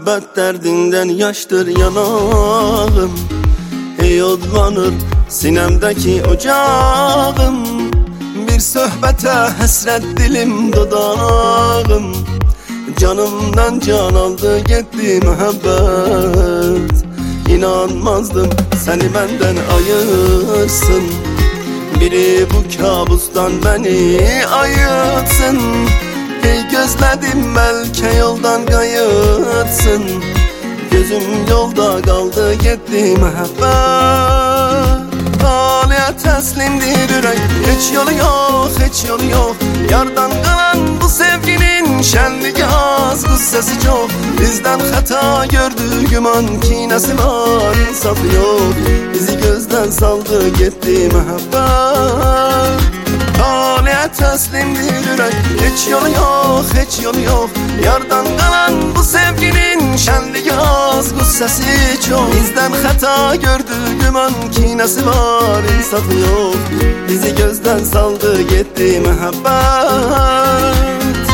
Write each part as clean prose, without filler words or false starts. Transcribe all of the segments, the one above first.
Mühabbet derdinden yaştır yanağım. Ey odlanır sinemdeki ocağım. Bir söhbete hasret dilim dudağım. Canımdan can aldı gitti muhabbet. İnanmazdım seni benden ayırsın. Biri bu kabustan beni ayırtsın. Hey gözledim belki yoldan kayıtsın. Gözüm yolda kaldı gitti muhabbet. Ağlaya teslimdir yürek. Hiç yolu yok, hiç yolu yok. Yardan kalan bu sevginin şenliği az, gussesi çok. Bizden hata gördü güman, kinesi var, insafı yok. Bizi gözden saldı gitti muhabbet. Ağlaya teslimdir yürek. Hiç yolu yok, hiç yolu yok. Yardan kalan bu sevginin şenliği az, gussesi çok. Bizden hata gördü güman, kinesi var, insafı yok. Bizi gözden saldı gitti muhabbet.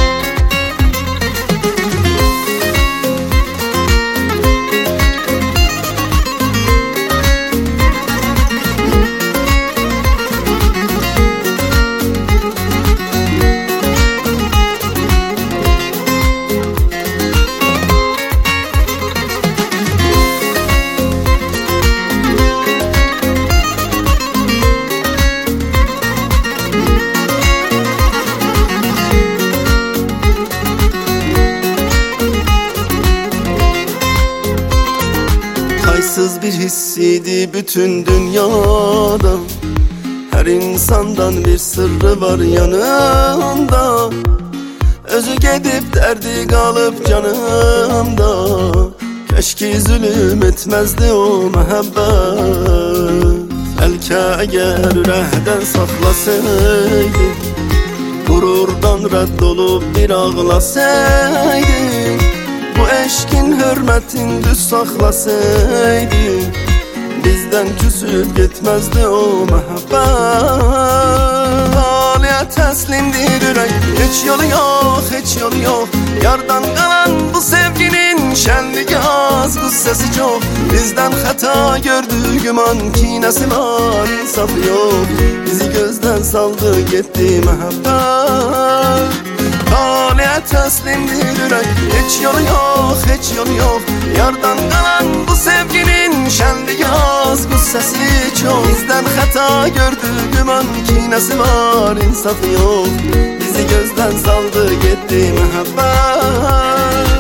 Kaysız bir hissiydi bütün dünyada. Her insandan bir sırrı var yanında. Özü gidip derdi kalıp canımda. Keşke zulüm etmezdi o muhabbet. Belki eğer ürəkdən saklasaydı, gururdan reddolup bir ağlasaydı, bu eşkin hürmetin düz saklasaydı, bizden küsüp gitmezdi o muhabbet. Ağlaya teslimdir yürek. Hiç yolu yok, hiç yolu yok. Yardan kalan bu sevginin şenliği az, gussesi çok. Bizden hata gördü güman, kinesi var, insafı yok. Bizi gözden saldı gitti muhabbet. Ağlaya teslimdir yürek. Hiç yolu yok, hiç yolu yok. Yardan kalan bu sevginin şenliği az, gussesi çok. Bizden hata gördü güman, kinesi var, insafı yok. Bizi gözden saldı gitti muhabbet.